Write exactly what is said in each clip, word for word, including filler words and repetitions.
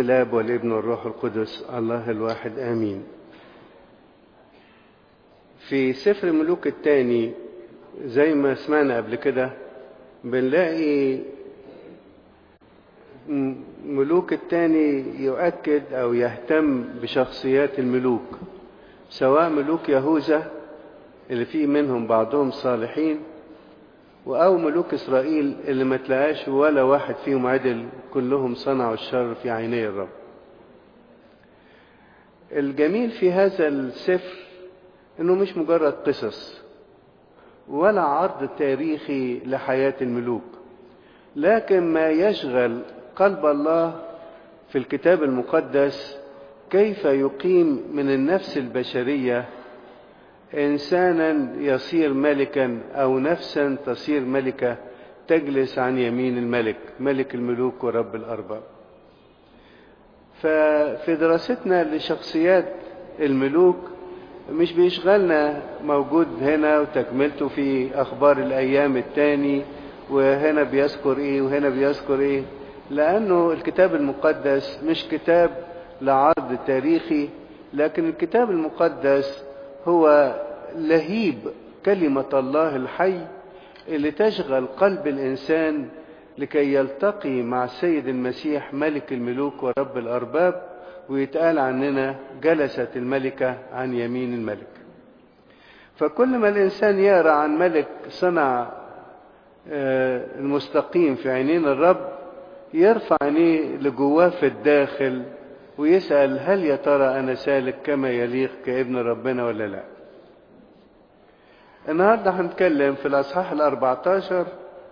الآب والابن والروح القدس الله الواحد آمين. في سفر ملوك الثاني زي ما سمعنا قبل كده بنلاقي ملوك الثاني يؤكد أو يهتم بشخصيات الملوك، سواء ملوك يهوذا اللي فيه منهم بعضهم صالحين، أو ملوك إسرائيل اللي ما تلاقاش ولا واحد فيهم عدل، كلهم صنعوا الشر في عيني الرب. الجميل في هذا السفر إنه مش مجرد قصص ولا عرض تاريخي لحياة الملوك، لكن ما يشغل قلب الله في الكتاب المقدس كيف يقيم من النفس البشرية إنسانا يصير ملكا أو نفسا تصير ملكة تجلس عن يمين الملك، ملك الملوك ورب الأرباب. ففي دراستنا لشخصيات الملوك مش بيشغلنا موجود هنا وتكملته في أخبار الأيام التاني وهنا بيذكر إيه وهنا بيذكر إيه، لأنه الكتاب المقدس مش كتاب لعرض تاريخي، لكن الكتاب المقدس هو لهيب كلمة الله الحي اللي تشغل قلب الإنسان لكي يلتقي مع السيد المسيح ملك الملوك ورب الأرباب، ويتقال عننا جلست الملكة عن يمين الملك. فكل ما الإنسان يقرأ عن ملك صنع المستقيم في عينين الرب يرفع عينيه لجواه في الداخل ويسأل هل يا ترى أنا سالك كما يليق كابن ربنا ولا لا. النهاردة هنتكلم في الأصحاح الأربعة عشر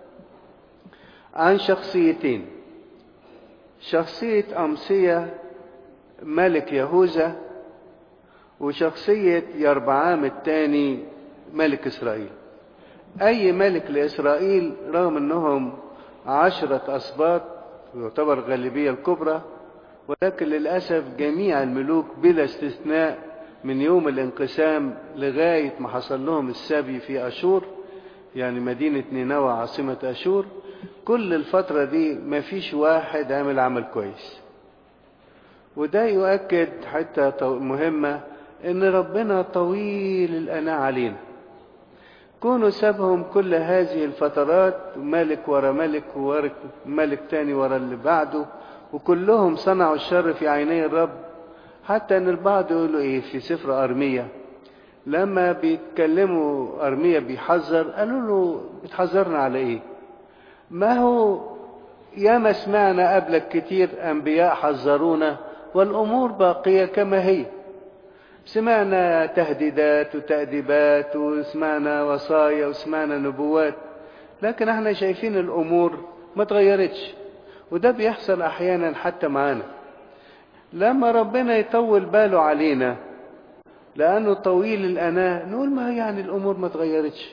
عن شخصيتين، شخصية أمصية ملك يهوذا وشخصية يربعام الثاني ملك إسرائيل. أي ملك لإسرائيل رغم أنهم عشرة أسباط ويعتبر الغالبية الكبرى، ولكن للأسف جميع الملوك بلا استثناء من يوم الانقسام لغاية ما حصل لهم السبي في أشور، يعني مدينة نينوى عاصمة أشور، كل الفترة دي ما فيش واحد عمل عمل كويس. وده يؤكد حتى مهمة ان ربنا طويل الأناة علينا، كونوا سابهم كل هذه الفترات ملك ورا ملك ورا ملك تاني ورا اللي بعده، وكلهم صنعوا الشر في عيني الرب. حتى ان البعض يقولوا ايه في سفر أرمية لما بيتكلموا أرمية بيحذر، قالوا له بتحذرنا على ايه؟ ما هو ياما سمعنا قبلك كتير انبياء حذرونا والامور باقية كما هي، سمعنا تهديدات وتأديبات وسمعنا وصايا وسمعنا نبوات، لكن احنا شايفين الامور ما تغيرتش. وده بيحصل احيانا حتى معانا لما ربنا يطول باله علينا لانه طويل الأناة، نقول ما يعني الامور ما تغيرتش،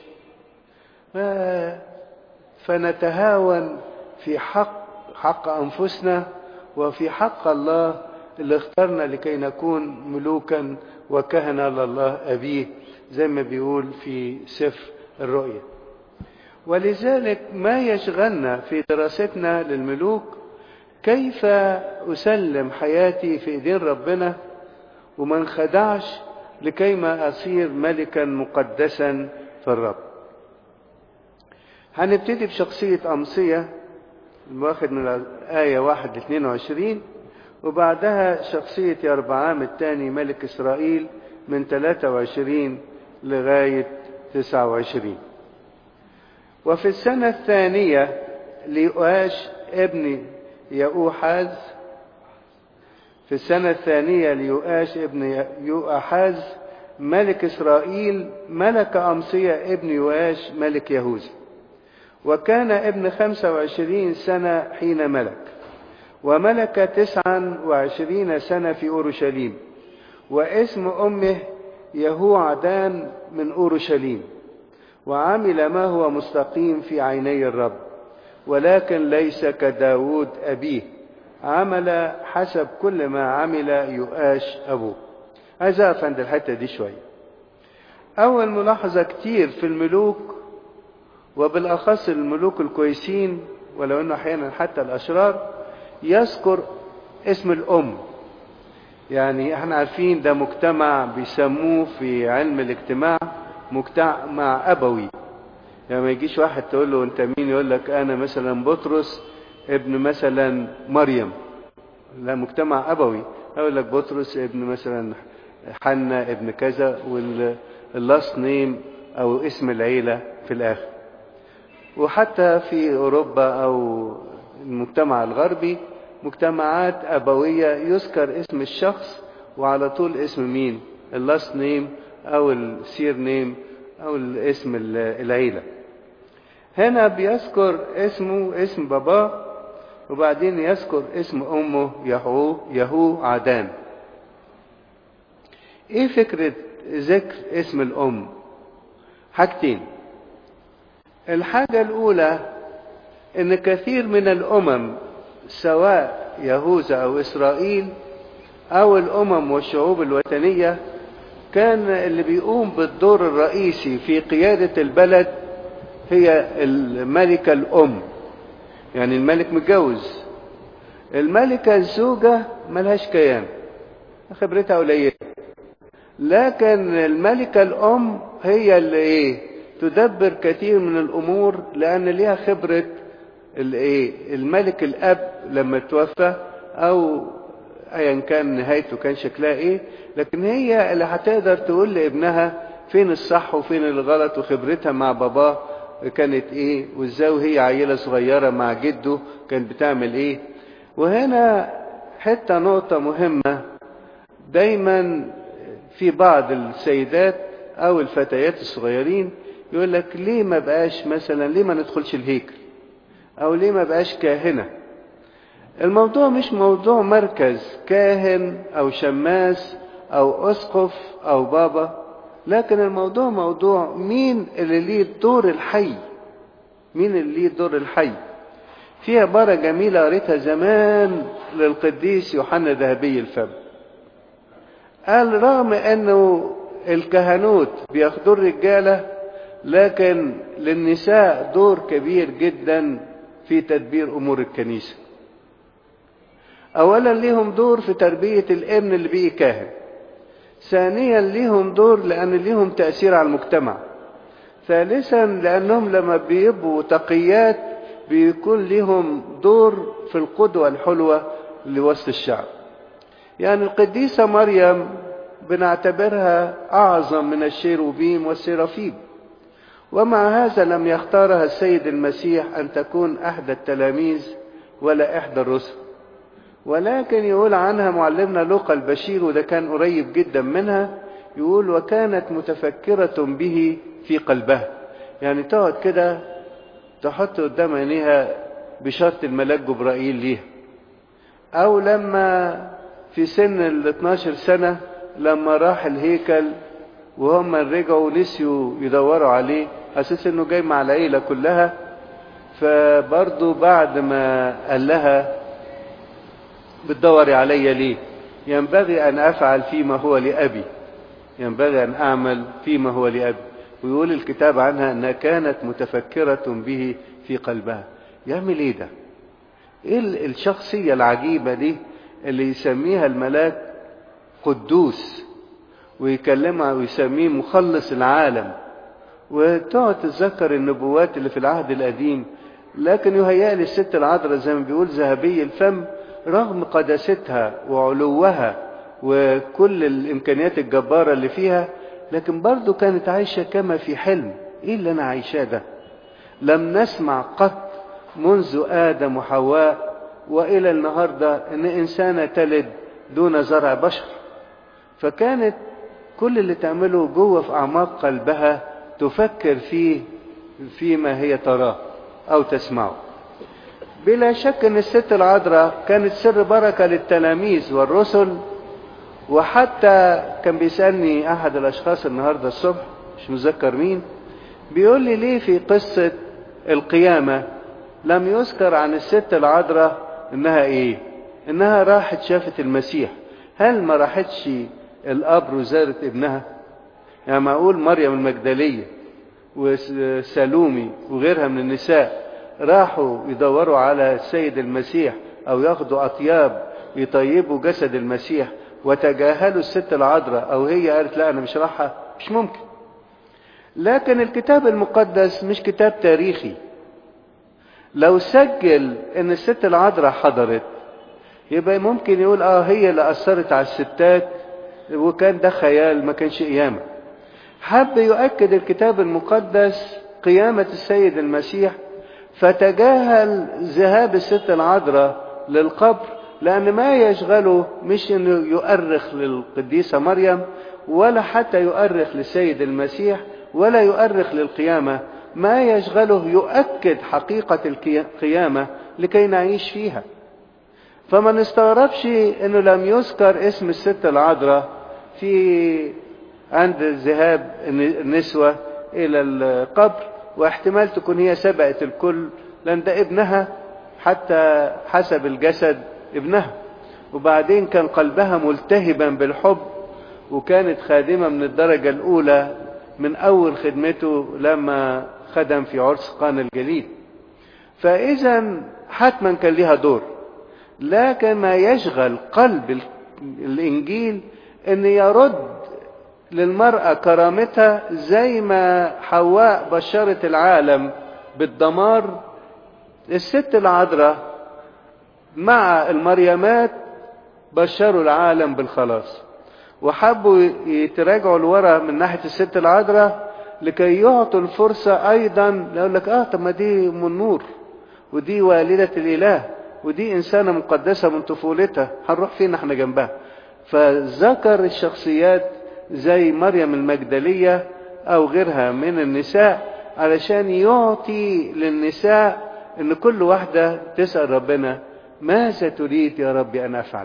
فنتهاون في حق حق انفسنا وفي حق الله اللي اخترنا لكي نكون ملوكا وكهنة لله أبيه زي ما بيقول في سفر الرؤيا. ولذلك ما يشغلنا في دراستنا للملوك كيف أسلم حياتي في إيدين ربنا وما انخدعش لكي ما أصير ملكا مقدسا في الرب. هنبتدي بشخصية أمصية الواخد من الآية واحد لاثنين وعشرين، وبعدها شخصية يربعام الثاني ملك إسرائيل من ثلاثة وعشرين لغاية تسعة وعشرين. وفي السنة الثانية ليؤاش ابن يؤحاز في السنة الثانية ليؤاش ابن يؤحاز ملك إسرائيل ملك أمصية ابن يؤاش ملك يهوذا، وكان ابن خمسة وعشرين سنة حين ملك، وملك تسعا وعشرين سنة في أورشليم، واسم أمه يهوعدان من أورشليم، وعمل ما هو مستقيم في عيني الرب، ولكن ليس كداود أبيه، عمل حسب كل ما عمل يؤاش أبوه. عايز أقف عند الحتة دي شوية. أول ملاحظة كتير في الملوك وبالأخص الملوك الكويسين ولو أنه أحيانا حتى الأشرار يذكر اسم الأم. يعني احنا عارفين ده مجتمع بيسموه في علم الاجتماع مجتمع أبوي. يعني ما يجيش واحد تقول له انت مين، يقول لك انا مثلا بطرس ابن مثلا مريم. لا، مجتمع أبوي. اقول لك بطرس ابن مثلا حنا ابن كذا، واللاست نيم او اسم العيلة في الاخر. وحتى في اوروبا او المجتمع الغربي مجتمعات أبوية يذكر اسم الشخص وعلى طول اسم مين، اللاست نيم او السير نيم او الاسم العيلة. هنا بيذكر اسمه اسم باباه، وبعدين يذكر اسم امه يهو يهو عدان. ايه فكرة ذكر اسم الام؟ حاجتين. الحاجة الاولى ان كثير من الامم سواء يهوذا او اسرائيل او الامم والشعوب الوثنية كان اللي بيقوم بالدور الرئيسي في قيادة البلد هي الملكة الام. يعني الملك متجوز، الملكة الزوجة ملهاش كيان، خبرتها قليلة، لكن الملكة الام هي اللي ايه تدبر كثير من الامور، لان ليها خبرة الايه الملك الاب لما توفى او ايا كان نهايته كان شكلها ايه، لكن هي اللي هتقدر تقول لابنها فين الصح وفين الغلط، وخبرتها مع باباه كانت ايه، وازاي وهي عيلة صغيرة مع جده كانت بتعمل ايه. وهنا حتى نقطة مهمة، دايما في بعض السيدات او الفتيات الصغيرين يقول لك ليه ما بقاش مثلا، ليه ما ندخلش الهيكل، او ليه ما بقاش كاهنة. الموضوع مش موضوع مركز كاهن او شماس او اسقف او بابا، لكن الموضوع موضوع مين اللي ليه الدور الحي، مين اللي ليه الدور الحي. في عبارة جميلة قريتها زمان للقديس يوحنا ذهبي الفم، قال رغم انه الكهنوت بياخدوا الرجالة، لكن للنساء دور كبير جدا في تدبير امور الكنيسة. اولا ليهم دور في تربية الابن اللي بيه كاهن، ثانيا ليهم دور لان ليهم تأثير على المجتمع، ثالثا لانهم لما بيبقوا تقيات بيكون ليهم دور في القدوة الحلوة لوسط الشعب. يعني القديسة مريم بنعتبرها اعظم من الشيروبيم والسرافيم، ومع هذا لم يختارها السيد المسيح ان تكون احدى التلاميذ ولا احدى الرسل، ولكن يقول عنها معلمنا لوقا البشير، وده كان قريب جدا منها، يقول وكانت متفكرة به في قلبها. يعني تقعد كده تحط قدام عينيها بشارة الملاك جبرائيل ليها. او لما في سن ال اتناشر سنة لما راح الهيكل وهم رجعوا نسيوا يدوروا عليه اساس انه جاي مع العيلة كلها، فبرضو بعد ما قال لها بتدوري عليا ليه، ينبغي ان افعل فيما هو لابي، ينبغي ان اعمل فيما هو لابي. ويقول الكتاب عنها انها كانت متفكرة به في قلبها. يعمل ايه ده؟ ايه الشخصية العجيبة دي اللي يسميها الملاك قدوس ويكلمها ويسميه مخلص العالم، وتقعد تتذكر النبوات اللي في العهد القديم. لكن يهيألي الست العذراء زي ما بيقول ذهبي الفم، رغم قداستها وعلوها وكل الامكانيات الجبارة اللي فيها، لكن برضو كانت عايشة كما في حلم. ايه اللي انا عايشاه ده؟ لم نسمع قط منذ آدم وحواء والى النهاردة ان انسانة تلد دون زرع بشر. فكانت كل اللي تعمله جوه في اعماق قلبها تفكر فيه فيما هي تراه او تسمعه. بلا شك ان الست العذراء كانت سر بركة للتلاميذ والرسل. وحتى كان بيسألني احد الاشخاص النهاردة الصبح، مش مذكر مين، بيقول لي ليه في قصة القيامة لم يذكر عن الست العذراء انها ايه، انها راحت شافت المسيح. هل ما راحتش القبر وزارت ابنها؟ يعني معقول مريم المجدلية وسالومي وغيرها من النساء راحوا يدوروا على السيد المسيح او ياخدوا اطياب يطيبوا جسد المسيح وتجاهلوا الست العذراء، او هي قالت لا انا مش رايحة، مش ممكن. لكن الكتاب المقدس مش كتاب تاريخي. لو سجل ان الست العذراء حضرت يبقى ممكن يقول اه هي اللي اثرت على الستات وكان ده خيال، ما كانش قيامة. حب يؤكد الكتاب المقدس قيامة السيد المسيح، فتجاهل ذهاب الست العذراء للقبر، لأن ما يشغله مش أنه يؤرخ للقديسة مريم ولا حتى يؤرخ للسيد المسيح ولا يؤرخ للقيامة. ما يشغله يؤكد حقيقة القيامة لكي نعيش فيها. فما نستغربش أنه لم يذكر اسم الست العذراء في عند ذهاب النسوة إلى القبر، واحتمال تكون هي سبقت الكل، لأن ده ابنها حتى حسب الجسد ابنها، وبعدين كان قلبها ملتهبا بالحب، وكانت خادمة من الدرجة الأولى من أول خدمته لما خدم في عرس قانا الجليل. فإذا حتما كان لها دور. لكن ما يشغل قلب الإنجيل أن يرد للمرأة كرامتها، زي ما حواء بشرت العالم بالدمار، الست العذراء مع المريمات بشروا العالم بالخلاص. وحبوا يتراجعوا لورا من ناحية الست العذراء لكي يعطوا الفرصة أيضا. يقول لك آه طب ما دي أم النور، ودي والدة الإله، ودي إنسانة مقدسة من طفولتها، هنروح فين احنا جنبها؟ فذكر الشخصيات زي مريم المجدلية أو غيرها من النساء علشان يعطي للنساء إن كل واحدة تسأل ربنا ماذا تريد يا ربي أن أفعل.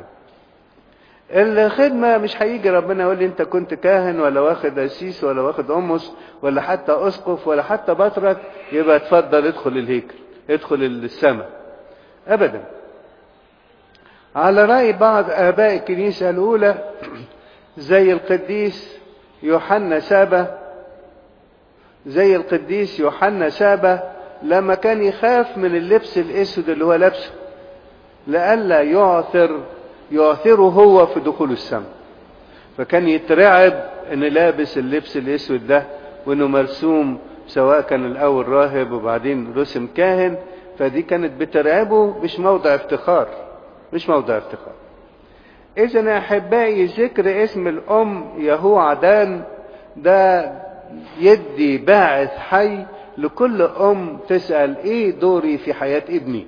الخدمة مش هيجي ربنا يقول لي أنت كنت كاهن ولا واخد قسيس ولا واخد أمس ولا حتى أسقف ولا حتى بطرك يبقى اتفضل ادخل الهيكل، ادخل السماء، أبدا. على رأي بعض آباء الكنيسة الأولى زي القديس يوحنا سابا، زي القديس يوحنا سابا لما كان يخاف من اللبس الأسود اللي هو لابسه لئلا يعثر يعثره هو في دخول السماء، فكان يترعب ان لابس اللبس الأسود ده وانه مرسوم، سواء كان الأول راهب وبعدين رسم كاهن، فدي كانت بترعبه، مش موضع افتخار، مش موضع افتخار. إذن يا أحبائي ذكر اسم الأم يهوعدان ده يدي باعث حي لكل أم تسأل إيه دوري في حياة ابني.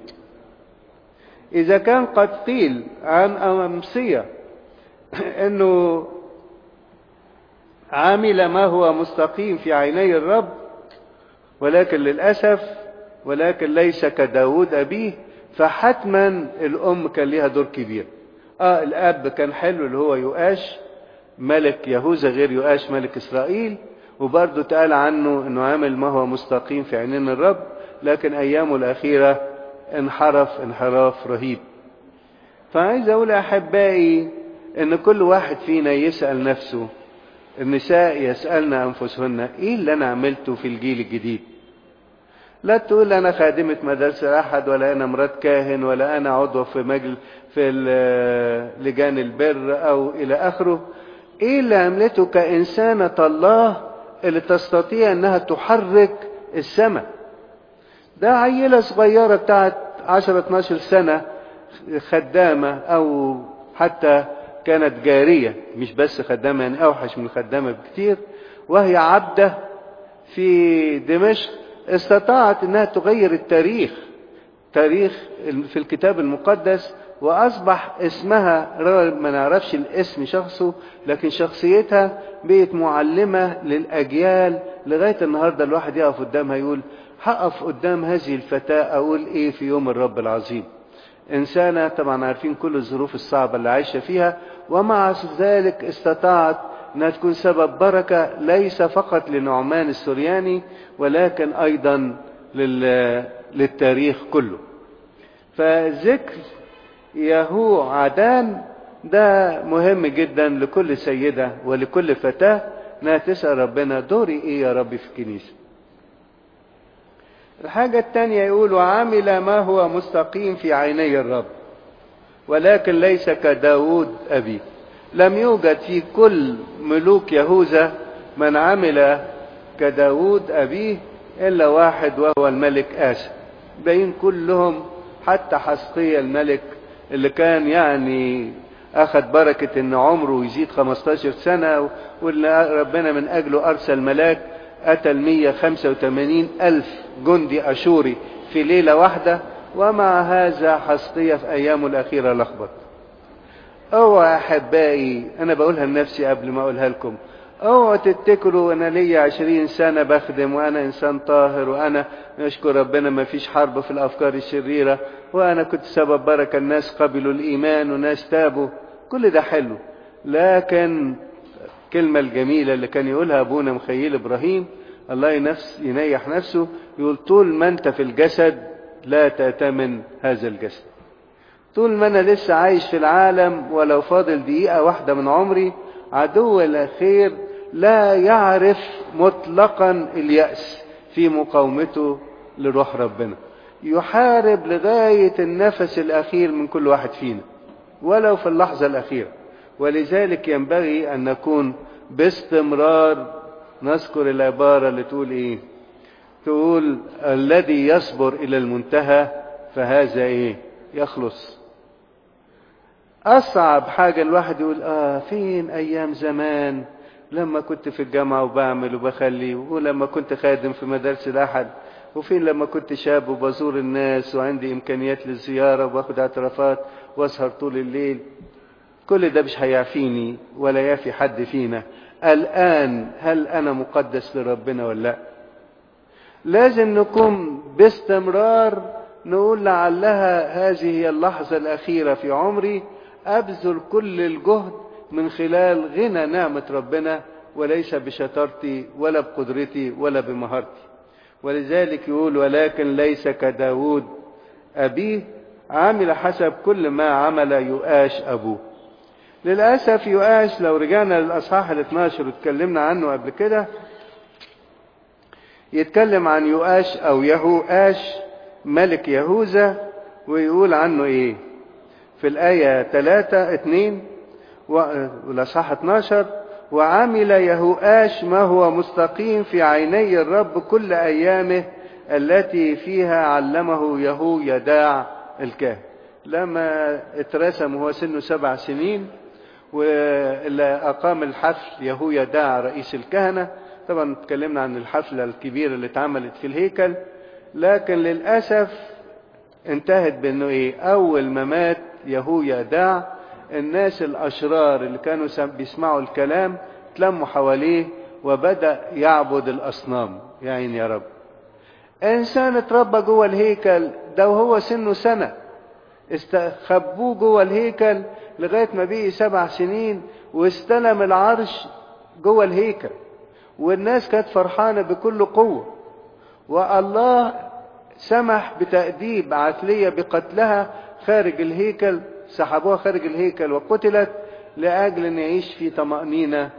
إذا كان قد قيل عن أمسية إنه عامل ما هو مستقيم في عيني الرب، ولكن للأسف ولكن ليس كداود أبيه، فحتما الأم كان لها دور كبير. آه الأب كان حلو اللي هو يؤاش ملك يهوذا غير يؤاش ملك إسرائيل، وبرضه تقال عنه إنه عامل ما هو مستقيم في عينين الرب، لكن أيامه الأخيرة انحرف انحراف رهيب. فعايز أقول أحبائي إن كل واحد فينا يسأل نفسه، النساء يسألن أنفسهن إيه اللي أنا عملته في الجيل الجديد. لا تقول أنا خادمة مدرسة أحد، ولا أنا مرات كاهن، ولا أنا عضو في مجلس في لجان البر أو إلى آخره. إيه اللي عملته كإنسانة الله اللي تستطيع أنها تحرك السماء؟ ده عيلة صغيرة بتاعت عشرة اتناشر سنة، خدامة أو حتى كانت جارية، مش بس خدامة، يعني أوحش من الخدامة بكتير، وهي عبدة في دمشق، استطاعت أنها تغير التاريخ، تاريخ في الكتاب المقدس، وأصبح اسمها رغم ما نعرفش الاسم شخصه، لكن شخصيتها بقت معلمة للأجيال لغاية النهاردة. الواحد يقف قدامها يقول هقف قدام هذه الفتاة أقول إيه في يوم الرب العظيم. إنسانة طبعا عارفين كل الظروف الصعبة اللي عايشة فيها، ومع ذلك استطاعت أنها تكون سبب بركة ليس فقط لنعمان السورياني ولكن أيضا للتاريخ كله. فذكر يهوعدان ده مهم جدا لكل سيدة ولكل فتاة انها تسأل ربنا دوري ايه يا ربي في الكنيسة. الحاجة التانية يقول وعمل ما هو مستقيم في عيني الرب. ولكن ليس كداود أبيه. لم يوجد في كل ملوك يهوذا من عمل كداود أبيه إلا واحد، وهو الملك آسى. باين كلهم، حتى حسقيا الملك اللي كان يعني أخذ بركة إن عمره يزيد خمستاشر سنة، واللي ربنا من أجله أرسل ملاك قتل مية وخمسة وثمانين ألف جندي أشوري في ليلة واحدة. ومع هذا حسقيا في أيامه الأخيرة لخبط. اوعى أحبائي، أنا بقولها لنفسي قبل ما أقولها لكم، اوعى تتكلوا أنا ليا عشرين سنة بخدم وأنا إنسان طاهر وأنا نشكر ربنا ما فيش حرب في الأفكار الشريرة وأنا كنت سبب بركة، الناس قبلوا الإيمان وناس تابوا. كل ده حلو، لكن الكلمة الجميلة اللي كان يقولها أبونا مخيل إبراهيم الله ينفس ينيح نفسه، يقول طول ما أنت في الجسد لا تأتمن هذا الجسد. طول ما أنا لسه عايش في العالم ولو فاضل دقيقة واحدة من عمري، عدو الخير لا يعرف مطلقا اليأس في مقاومته لروح ربنا، يحارب لغاية النفس الأخير من كل واحد فينا ولو في اللحظة الأخيرة. ولذلك ينبغي أن نكون باستمرار نذكر العبارة اللي تقول إيه؟ تقول الذي يصبر إلى المنتهى فهذا إيه؟ يخلص. أصعب حاجة الواحد يقول آه فين أيام زمان لما كنت في الجامعة وبعمل وبخلي، ولما كنت خادم في مدارس الأحد، وفين لما كنت شاب وبزور الناس وعندي إمكانيات للزيارة وباخد اعترافات واسهر طول الليل. كل ده مش هيعفيني ولا يافي حد فينا. الآن هل أنا مقدس لربنا ولا لا؟ لازم نكون باستمرار نقول لعلها هذه هي اللحظة الأخيرة في عمري، أبذل كل الجهد من خلال غنى نعمة ربنا وليس بشطارتي ولا بقدرتي ولا بمهارتي. ولذلك يقول ولكن ليس كداود أبيه عمل حسب كل ما عمل يؤاش أبوه. للأسف يؤاش لو رجعنا للأصحاح الاثناشر واتكلمنا عنه قبل كده، يتكلم عن يؤاش أو يهوآش ملك يهوذا، ويقول عنه إيه في الآية ثلاثة اثنين والأصحاح اثناشر: وعمل يهوآش ما هو مستقيم في عيني الرب كل أيامه التي فيها علمه يهويداع الكاهن. لما اترسم وهو سنه سبع سنين واللي أقام الحفل يهويداع رئيس الكهنة. طبعا اتكلمنا عن الحفلة الكبيرة اللي اتعملت في الهيكل، لكن للأسف انتهت بأنه إيه؟ أول ما مات يهويداع الناس الأشرار اللي كانوا بيسمعوا الكلام تلموا حواليه وبدأ يعبد الأصنام. يا عين يا رب، إنسان اتربى جوه الهيكل ده وهو سنه سنة، استخبوه جوه الهيكل لغاية ما بقي سبع سنين واستلم العرش جوه الهيكل، والناس كانت فرحانة بكل قوة، والله سمح بتأديب عتلية بقتلها خارج الهيكل، سحبوها خارج الهيكل وقتلت لأجل أن يعيش في طمأنينة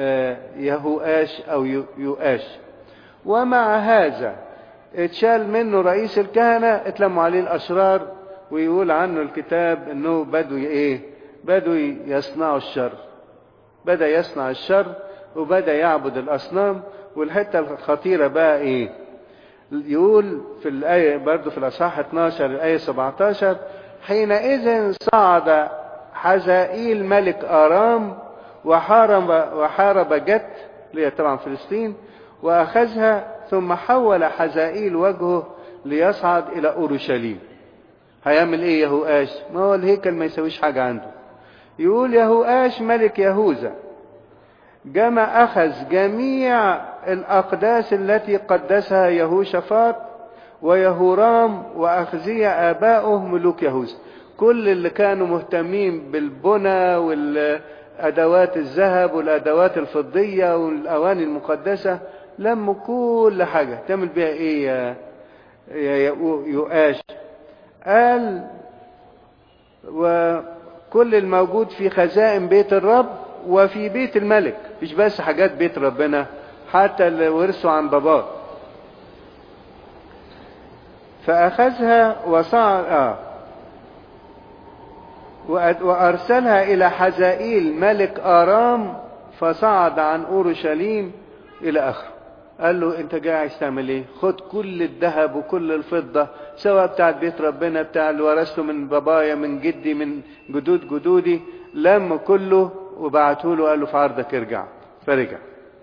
يهوآش أو يؤاش. ومع هذا اتشال منه رئيس الكهنة، اتلموا عليه الأشرار، ويقول عنه الكتاب أنه بدوا إيه؟ بدوا يصنعوا الشر، بدأ يصنع الشر وبدأ يعبد الأصنام. والحتة الخطيرة بقى إيه؟ يقول في الآية برضو في الأصحاح اثناشر الآية سبعتاشر: حينئذ صعد حزائيل ملك آرام وحارب, وحارب جت اللي هي طبعا فلسطين وأخذها، ثم حول حزائيل وجهه ليصعد إلى أورشليم. هيعمل إيه يهوآش؟ ما هو الهيكل ما يسويش حاجة عنده. يقول يهوآش ملك يهوذا جمع أخذ جميع الأقداس التي قدسها يهوشافاط ويهورام وأخزية آبائه ملوك يهوذا. كل اللي كانوا مهتمين بالبنى والأدوات الذهب والأدوات الفضية والأواني المقدسة لموا كل حاجة. تعمل بها إيه يا يؤاش؟ قال وكل الموجود في خزائن بيت الرب وفي بيت الملك، مش بس حاجات بيت ربنا، حتى اللي ورثوا عن باباه. فأخذها وصعد آه وأرسلها إلى حزائيل ملك آرام فصعد عن أورشليم إلى آخره. قال له أنت جاي عايز تعمل إيه؟ خد كل الذهب وكل الفضة سواء بتاع بيت ربنا بتاع اللي ورثته من بابايا من جدي من جدود جدودي، لم كله وبعته له، قال له في عرضك ارجع. فرجع.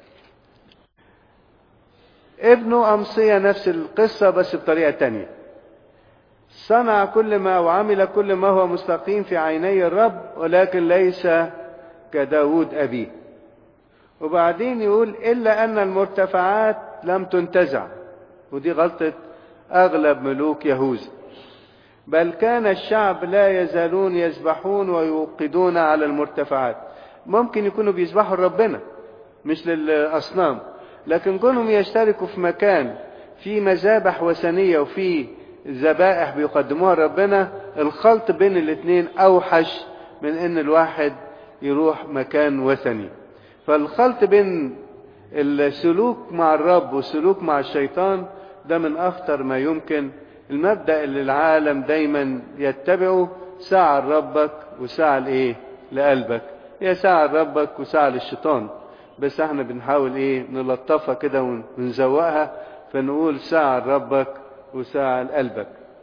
ابنه أمصية نفس القصة بس بطريقة تانية. صنع كل ما وعمل كل ما هو مستقيم في عيني الرب ولكن ليس كداود أبيه. وبعدين يقول إلا أن المرتفعات لم تنتزع، ودي غلطة أغلب ملوك يهوذا، بل كان الشعب لا يزالون يسبحون ويوقدون على المرتفعات. ممكن يكونوا بيسبحوا لربنا مش للأصنام، لكن كونهم يشتركوا في مكان في مذابح وثنية وفي ذبائح بيقدموها ربنا، الخلط بين الاثنين أوحش من ان الواحد يروح مكان وثني. فالخلط بين السلوك مع الرب والسلوك مع الشيطان ده من أخطر ما يمكن. المبدأ اللي العالم دايما يتبعه ساعة لربك وساعة لإيه؟ لقلبك. هي ساعة لربك وساعة للشيطان، بس احنا بنحاول ايه نلطفها كده ونزوقها، فنقول ساعة لربك وساعة لقلبك.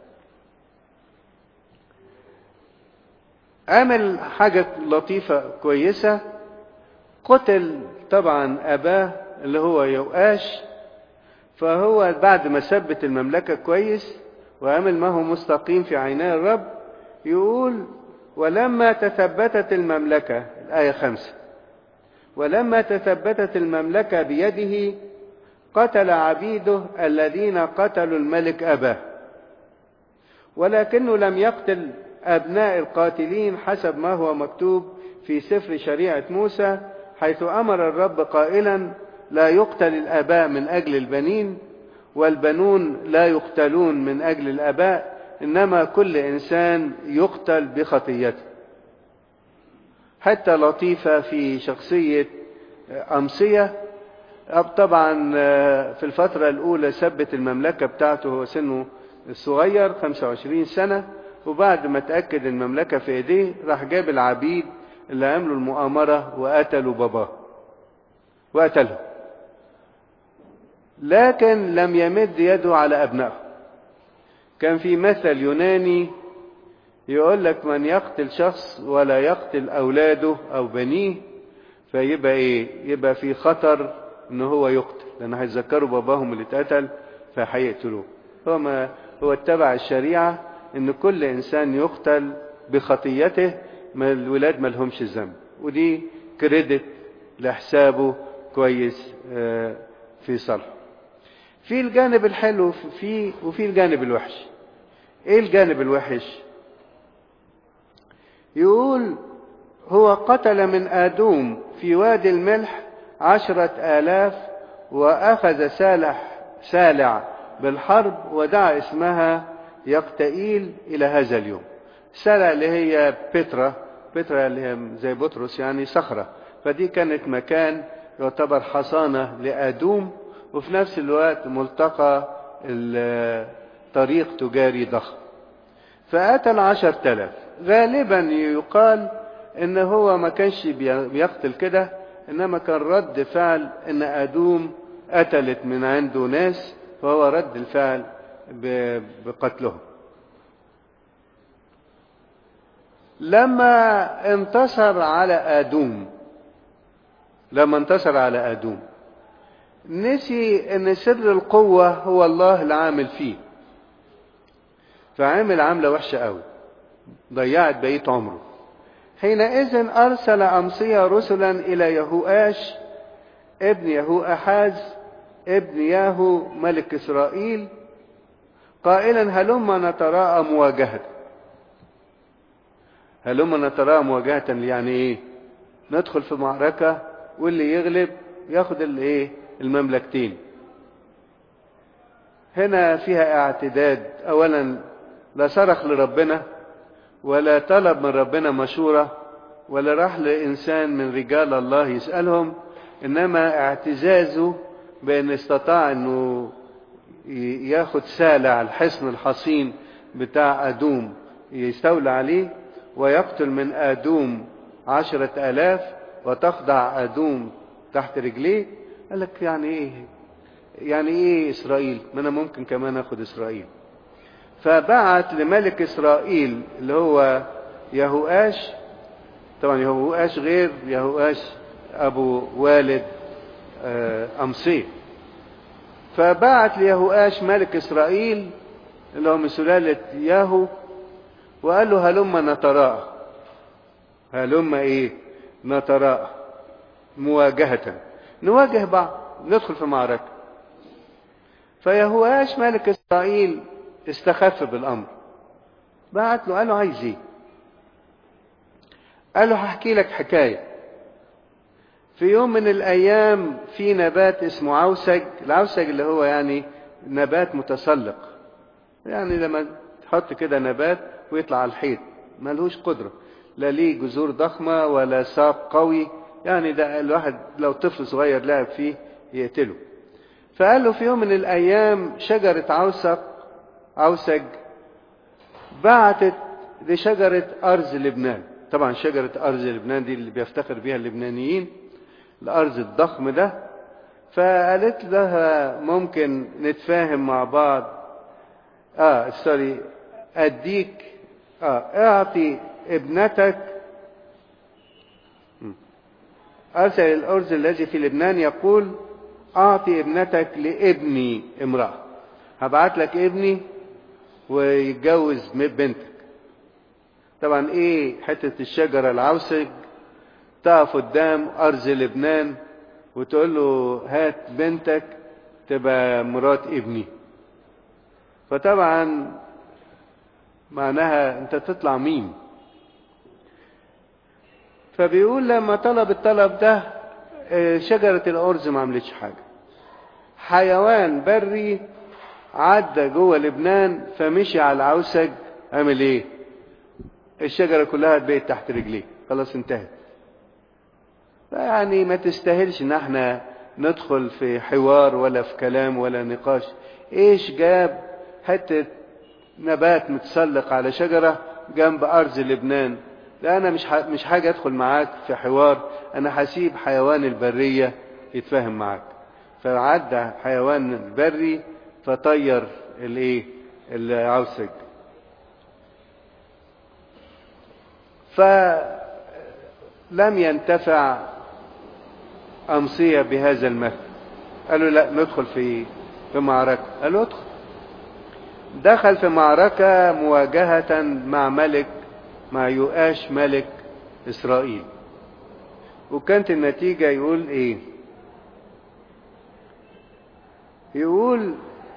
عمل حاجة لطيفة كويسة، قتل طبعا أباه اللي هو يؤاش، فهو بعد ما ثبت المملكة كويس وعمل ما هو مستقيم في عيني الرب، يقول ولما تثبتت المملكة، الآية خمسة، ولما تثبتت المملكة بيده قتل عبيده الذين قتلوا الملك أباه، ولكنه لم يقتل أبناء القاتلين حسب ما هو مكتوب في سفر شريعة موسى، حيث أمر الرب قائلا لا يقتل الآباء من أجل البنين والبنون لا يقتلون من أجل الآباء، إنما كل إنسان يقتل بخطيته. حتى لطيفة في شخصية أمصية. طبعا في الفترة الأولى ثبت المملكة بتاعته هو سنه الصغير خمسة وعشرين سنة، وبعد ما تأكد المملكة في ايديه راح جاب العبيد اللي عملوا المؤامرة وقتلوا باباه وقتله، لكن لم يمد يده على أبنائه. كان في مثل يوناني يقول لك من يقتل شخص ولا يقتل أولاده أو بنيه فيبقى إيه؟ يبقى في خطر إن هو يقتل، لأن هيتذكروا باباهم اللي اتقتل فهيقتلوه. هو ما هو اتبع الشريعة إن كل إنسان يقتل بخطيته، ما الولاد ما لهمش الذنب، ودي كريدت لحسابه كويس في صالحه. في الجانب الحلو فيه وفي الجانب الوحش. ايه الجانب الوحش؟ يقول هو قتل من آدوم في وادي الملح عشرة آلاف، وأخذ سالح سالع بالحرب ودعا اسمها يقتئيل إلى هذا اليوم. سالع اللي هي بترا، بترا اللي هي زي بطرس يعني صخرة، فدي كانت مكان يعتبر حصانة لآدوم، وفي نفس الوقت ملتقى طريق تجاري ضخم. فقتل عشر تلاف. غالبا يقال ان هو ما كانش بيقتل كده، انما كان رد فعل ان آدوم قتلت من عنده ناس، فهو رد الفعل بقتلهم. لما انتصر على آدوم لما انتصر على آدوم نسي ان سر القوة هو الله العامل فيه، فعمل عملة وحشة قوي ضيعت بقية عمره. حينئذ أرسل أمصية رسلا إلى يهوآش ابن يهوأحاز ابن ياهو ملك إسرائيل قائلا هلما نتراءى مواجهة. هلما نتراءى مواجهة يعني ايه؟ ندخل في معركة واللي يغلب ياخد الايه؟ المملكتين. هنا فيها اعتداد. اولا لا صرخ لربنا ولا طلب من ربنا مشورة ولا راح لإنسان من رجال الله يسألهم، إنما اعتزازه بأن استطاع أنه ياخد سالع الحصن الحصين بتاع أدوم يستولى عليه، ويقتل من آدوم عشرة آلاف وتخضع آدوم تحت رجليه. قال لك يعني ايه يعني ايه إسرائيل؟ ما انا ممكن كمان اخد إسرائيل. فبعت لملك إسرائيل اللي هو يهوآش. طبعا يهوآش غير يهوآش أبو والد أمصي. فبعت ليهوآش ملك إسرائيل اللي هو من سلالة ياهو، وقال له هلم نتراءى. هلم ايه؟ نتراءى، مواجهة، نواجه بعض، ندخل في معركة. فيهوآش ملك إسرائيل استخف بالأمر، بعت له قال له عايز ايه؟ قال له هحكي لك حكاية. في يوم من الأيام في نبات اسمه عوسج. العوسج اللي هو يعني نبات متسلق، يعني لما تحط كده نبات ويطلع على الحيط ملهوش قدرة، لا ليه جذور ضخمة ولا ساق قوي، يعني ده الواحد لو طفل صغير لعب فيه يقتله. فقال له في يوم من الأيام شجرة عوسق عوسج بعتت لشجرة أرز لبنان. طبعا شجرة أرز لبنان دي اللي بيفتخر بيها اللبنانيين، الأرز الضخم ده. فقالت لها ممكن نتفاهم مع بعض، اه سوري اديك اه اعطي ابنتك. ارسل الارز الذي في لبنان يقول اعطي ابنتك لابني امرأة. هبعت لك ابني ويتجوز بنتك. طبعا ايه حتة الشجرة العوسج تقف قدام ارز لبنان وتقول له هات بنتك تبقى مرات ابني. فطبعا معناها انت تطلع مين؟ فبيقول لما طلب الطلب ده شجرة الأرز ما عملتش حاجة. حيوان بري عدى جوه لبنان فمشي على العوسج، عمل ايه؟ الشجرة كلها بقت تحت رجليه، خلاص انتهت. يعني ما تستاهلش ان احنا ندخل في حوار ولا في كلام ولا نقاش. ايش جاب حتة نبات متسلق على شجرة جنب أرز لبنان؟ لا أنا مش مش حاجة أدخل معاك في حوار، أنا هسيب حيوان البرية يتفاهم معاك. فعدى حيوان البري فطير الايه العوسج. فلم ينتفع أمصية بهذا المثل. قالوا لا ندخل في في معركة. قالوا ادخل. دخل في معركة مواجهة مع ملك مع يؤاش ملك إسرائيل. وكانت النتيجة يقول ايه؟ يقول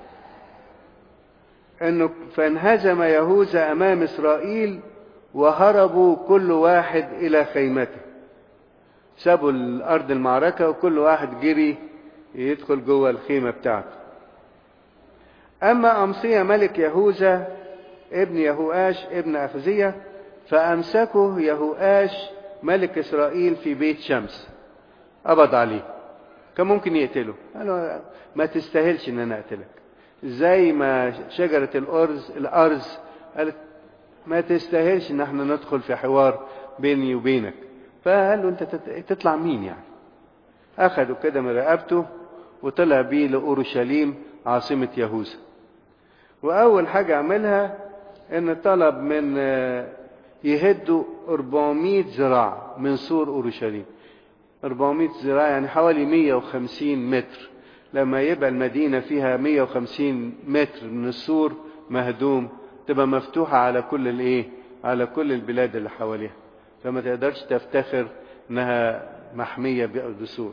انه فانهزم يهوذا امام اسرائيل وهربوا كل واحد الى خيمته. سابوا الارض المعركة وكل واحد جري يدخل جوه الخيمة بتاعته. اما امصية ملك يهوذا ابن يهوآش ابن أخزية فامسكه يهوآش ملك اسرائيل في بيت شمس، قبض عليه. كان ممكن يقتله، قال ما تستاهلش ان انا اقتلك. زي ما شجرة الارز الارز قالت ما تستاهلش ان احنا ندخل في حوار بيني وبينك. فقال له انت تطلع مين يعني؟ اخذوا كده من رقبته وطلع بيه لأورشليم عاصمة يهوذا. واول حاجة عملها ان طلب من يهدوا أربعمائة ذراع من سور أورشليم. أربعمائة ذراع يعني حوالي مئة وخمسين متر. لما يبقى المدينة فيها مئة وخمسين متر من السور مهدوم تبقى مفتوحة على كل الايه على كل البلاد اللي حواليها، فما تقدرش تفتخر انها محمية بسور.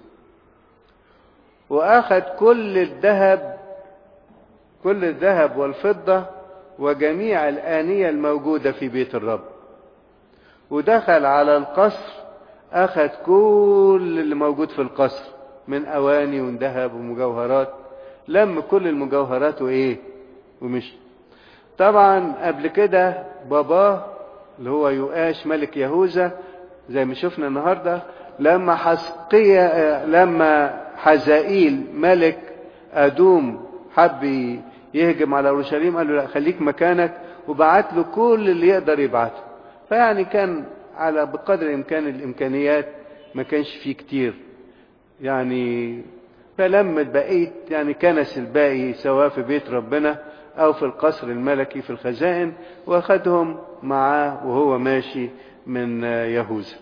واخذ كل الذهب كل الذهب والفضة وجميع الآنية الموجودة في بيت الرب، ودخل على القصر أخذ كل اللي موجود في القصر من أواني وذهب ومجوهرات، لم كل المجوهرات وإيه ومشي. طبعا قبل كده باباه اللي هو يؤاش ملك يهوذا زي ما شفنا النهاردة لما حسقية لما حزائيل ملك أدوم حب يهجم على أورشليم قال له لا خليك مكانك، وبعت له كل اللي يقدر يبعته. فيعني كان على بقدر الإمكان الإمكانيات ما كانش فيه كتير يعني. فلما بقيت يعني كنس الباقي سواء في بيت ربنا أو في القصر الملكي في الخزائن، واخدهم معاه وهو ماشي من يهوذا.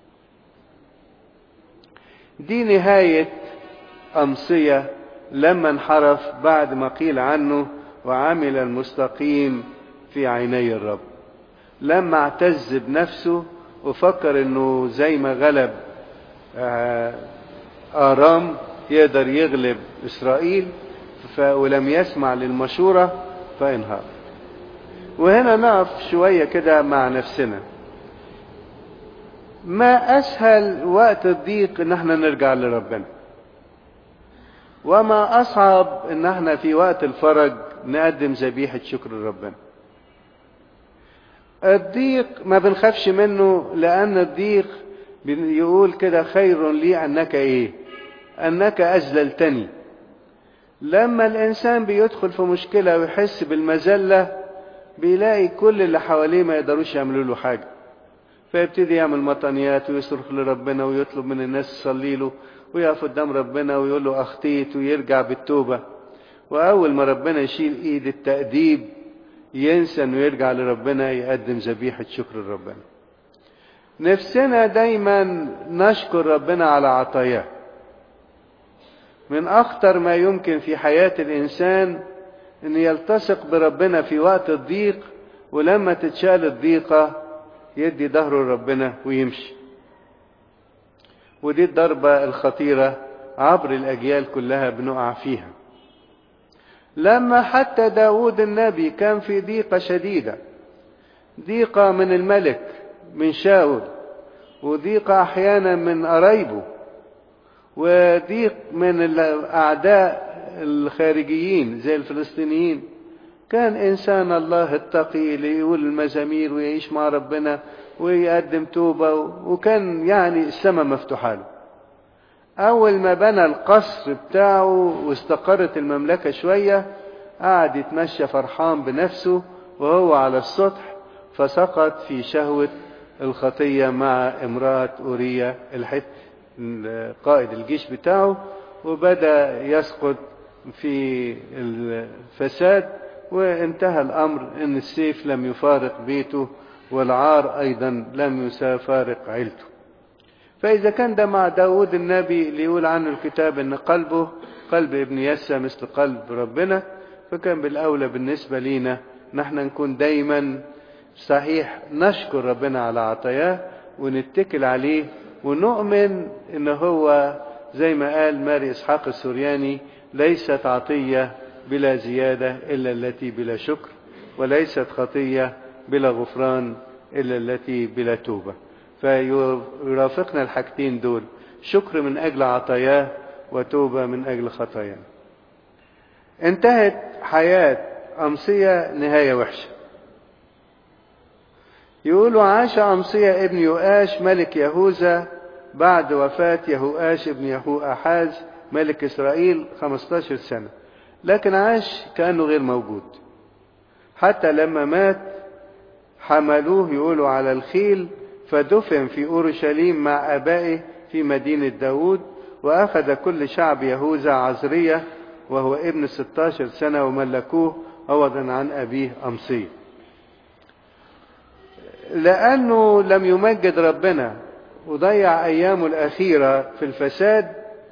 دي نهاية أمصية لما انحرف بعد ما قيل عنه وعمل المستقيم في عيني الرب. لما اعتز بنفسه وفكر انه زي ما غلب آرام يقدر يغلب إسرائيل، ولم يسمع للمشورة فانهار. وهنا نقف شوية كده مع نفسنا. ما أسهل وقت الضيق إن احنا نرجع لربنا، وما أصعب إن احنا في وقت الفرج نقدم ذبيحة شكر لربنا. الضيق ما بنخافش منه، لأن الضيق يقول كده خير لي أنك إيه؟ أنك أذللتني. لما الإنسان بيدخل في مشكلة ويحس بالمذلة بيلاقي كل اللي حواليه ما يقدروش يعملوا له حاجة، فيبتدي يعمل مطنيات ويصرخ لربنا ويطلب من الناس تصلي له ويقف قدام ربنا ويقول له أخطيت ويرجع بالتوبة. وأول ما ربنا يشيل إيد التأديب ينسى إنه يرجع لربنا يقدم ذبيحة شكر لربنا. نفسنا دايما نشكر ربنا على عطاياه. من أخطر ما يمكن في حياة الإنسان إن يلتصق بربنا في وقت الضيق، ولما تتشال الضيقة يدي ظهره لربنا ويمشي. ودي الضربة الخطيرة عبر الأجيال كلها بنقع فيها. لما حتى داود النبي كان في ضيقة شديدة، ضيقة من الملك من شاول، وضيقة أحيانا من قرايبه، وضيق من الأعداء الخارجيين زي الفلسطينيين، كان إنسان الله التقي اللي يقول المزامير ويعيش مع ربنا ويقدم توبة، وكان يعني السماء مفتوحة له. أول ما بنى القصر بتاعه واستقرت المملكة شوية قعد يتمشى فرحان بنفسه وهو على السطح، فسقط في شهوة الخطية مع امرأة أوريا الحت قائد الجيش بتاعه، وبدأ يسقط في الفساد، وانتهى الأمر ان السيف لم يفارق بيته والعار أيضا لم يفارق عيلته. فإذا كان ده مع داود النبي اللي يقول عنه الكتاب ان قلبه قلب ابن يسى مثل قلب ربنا، فكان بالأولى بالنسبة لينا نحن نكون دايما صحيح نشكر ربنا على عطاياه ونتكل عليه، ونؤمن ان هو زي ما قال ماري إسحاق السورياني ليست عطية بلا زيادة إلا التي بلا شكر، وليست خطية بلا غفران إلا التي بلا توبة. فيرافقنا الحاجتين دول، شكر من أجل عطاياه وتوبة من أجل خطاياه. انتهت حياة أمصية نهاية وحشة. يقولوا عاش أمصية ابن يؤاش ملك يهوذا بعد وفاة يهوآش ابن يهوآحاز ملك إسرائيل خمسة عشر سنة، لكن عاش كأنه غير موجود. حتى لما مات حملوه يقولوا على الخيل فدفن في أورشليم مع آبائه في مدينة داود، وأخذ كل شعب يهوذا عزرية وهو ابن ستة عشر سنة وملكوه عوضا عن أبيه أمصية. لأنه لم يمجد ربنا وضيع أيامه الأخيرة في الفساد،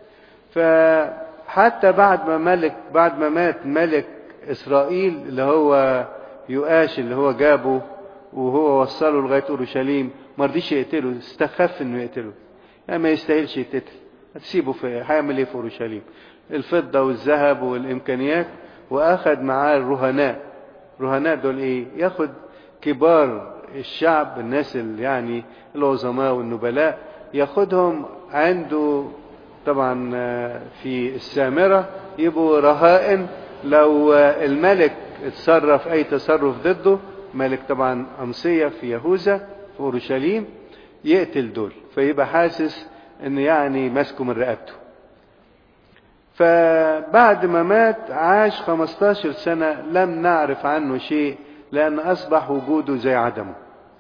فحتى بعد ما ملك بعد ما مات ملك إسرائيل اللي هو يؤاش اللي هو جابه وهو وصله لغاية أورشليم ما رضيش يقتله، استخف إنه يقتله، يعني ما يستاهلش يتقتل، هتسيبه في هيعمل إيه في أورشليم؟ الفضة والذهب والإمكانيات. وأخذ معاه الرهناء. الرهناء دول إيه؟ ياخد كبار الشعب، الناس اللي يعني العظماء والنبلاء، ياخدهم عنده طبعا في السامرة يبقوا رهائن، لو الملك اتصرف أي تصرف ضده، ملك طبعا أمصية في يهوذا في أورشليم، يقتل دول، فيبقى حاسس إن يعني ماسكه من رقبته. فبعد ما مات عاش خمسة عشر سنة لم نعرف عنه شيء، لأن أصبح وجوده زي عدمه.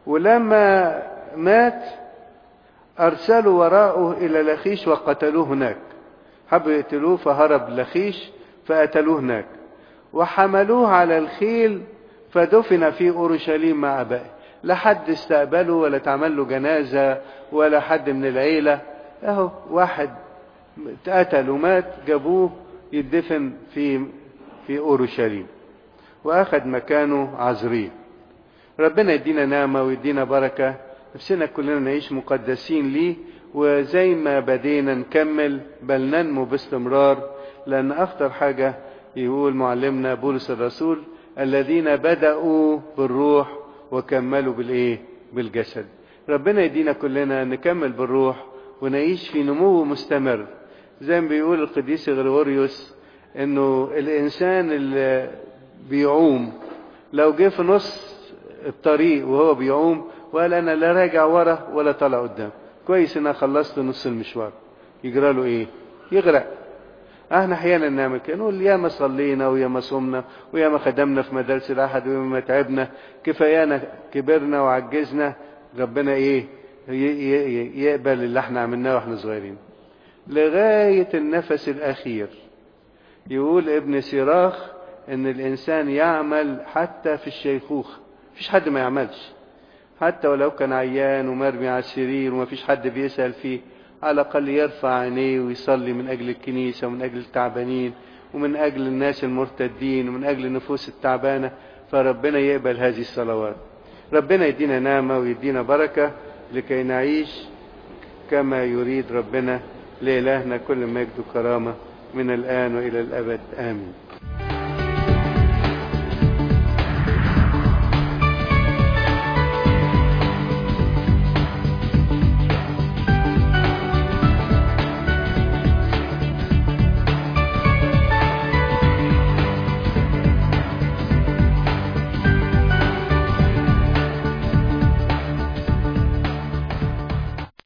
ولما مات أرسلوا وراءه إلى لخيش وقتلوه هناك. حبوا يقتلوه فهرب لخيش فقتلوه هناك، وحملوه على الخيل فدفن في أورشليم مع أبائه. لا حد استقبله ولا تعمل له جنازة ولا حد من العيلة. اهو واحد اتقتل ومات جابوه يدفن في في أورشليم، وأخذ مكانه عزريل. ربنا يدينا نعمة ويدينا بركة، نفسنا كلنا نعيش مقدسين ليه، وزي ما بدينا نكمل بل ننمو باستمرار. لأن أخطر حاجة يقول معلمنا بولس الرسول الذين بدأوا بالروح وكملوا بالإيه؟ بالجسد. ربنا يدينا كلنا نكمل بالروح ونعيش في نمو مستمر. زي ما بيقول القديس غريغوريوس إنه الإنسان اللي بيعوم لو جه في نص الطريق وهو بيعوم وقال أنا لا راجع ورا ولا طالع قدام، كويس إن أنا خلصت نص المشوار، يجرى له إيه؟ يغرق. احنا احيانا نعمل كده، نقول يا ما صلينا ويا ما صمنا ويا ما خدمنا في مدارس الاحد ويا ما تعبنا، كفايانا كبرنا وعجزنا، ربنا ايه؟ يقبل اللي احنا عملناه واحنا صغيرين لغايه النفس الاخير. يقول ابن سيراخ ان الانسان يعمل حتى في الشيخوخه، مفيش حد ما يعملش، حتى ولو كان عيان ومرمي على السرير ومفيش حد بيسأل فيه، على الأقل يرفع عينيه ويصلي من أجل الكنيسة ومن أجل التعبانين ومن أجل الناس المرتدين ومن أجل النفوس التعبانة، فربنا يقبل هذه الصلوات. ربنا يدينا نعمة ويدينا بركة لكي نعيش كما يريد ربنا. لإلهنا كل مجد وكرامة من الآن وإلى الأبد، آمين.